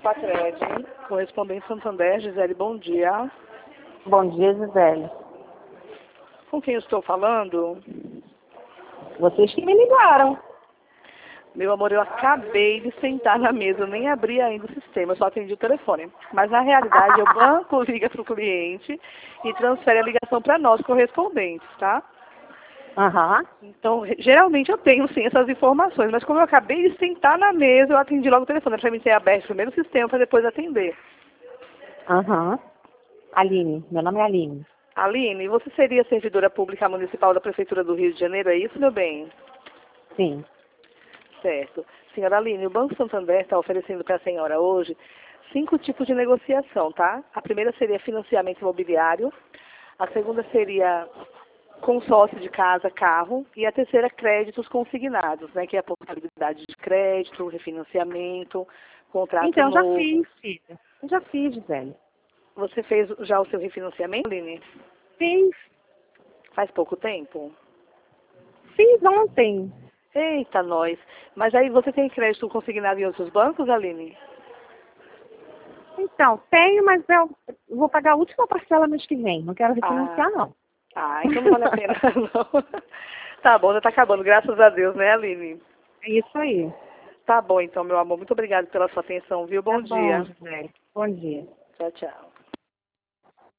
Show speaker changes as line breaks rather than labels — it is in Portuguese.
Pacred, correspondente Santander, Gisele, bom dia.
Bom dia, Gisele.
Com quem eu estou falando?
Vocês que me ligaram.
Meu amor, eu acabei de sentar na mesa, eu nem abri ainda o sistema, eu só atendi o telefone. Mas na realidade, o banco liga para o cliente e transfere a ligação para nós, correspondentes, tá?
Aham.
Então, geralmente eu tenho sim essas informações, mas como eu acabei de sentar na mesa, eu atendi logo o telefone, para mim ter aberto primeiro o sistema para depois atender.
Aham. Aline, meu nome é Aline.
Aline, você seria servidora pública municipal da Prefeitura do Rio de Janeiro, é isso, meu bem?
Sim.
Certo. Senhora Aline, o Banco Santander está oferecendo para a senhora hoje 5 tipos de negociação, tá? A primeira seria financiamento imobiliário, a segunda seria consórcio de casa, carro, e a terceira, créditos consignados, né? Que é a possibilidade de crédito, refinanciamento, contrato
Então, já
novo.
fiz, filha. Eu já fiz, Gisele.
Você fez já o seu refinanciamento, Aline?
Fiz.
Faz pouco tempo?
Fiz ontem.
Eita, nós. Mas aí você tem crédito consignado em outros bancos, Aline?
Então, tenho, mas eu vou pagar a última parcela mês que vem. Não quero refinanciar, não.
Então não vale a pena, não. Tá bom, já tá acabando, graças a Deus, né, Aline?
É isso aí.
Tá bom, então, meu amor. Muito obrigada pela sua atenção, viu? Bom dia.
Bom, Gisele. Bom dia.
Tchau, tchau.